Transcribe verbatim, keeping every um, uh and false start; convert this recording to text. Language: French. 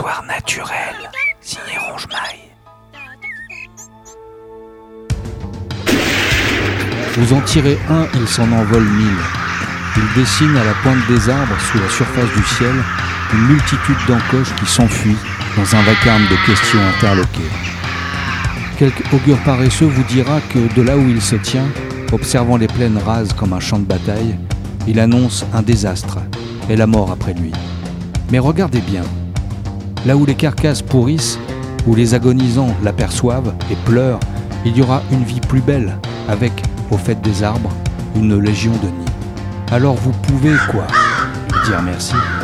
Histoire naturelle, signé Ronge-Maille. Vous en tirez un, il s'en envole mille. Il dessine à la pointe des arbres, sous la surface du ciel, une multitude d'encoches qui s'enfuient dans un vacarme de questions interloquées. Quelque augure paresseux vous dira que de là où il se tient, observant les plaines rases comme un champ de bataille, il annonce un désastre et la mort après lui. Mais regardez bien, là où les carcasses pourrissent, où les agonisants l'aperçoivent et pleurent, il y aura une vie plus belle, avec, au fait des arbres, une légion de nids. Alors vous pouvez, quoi, lui dire merci.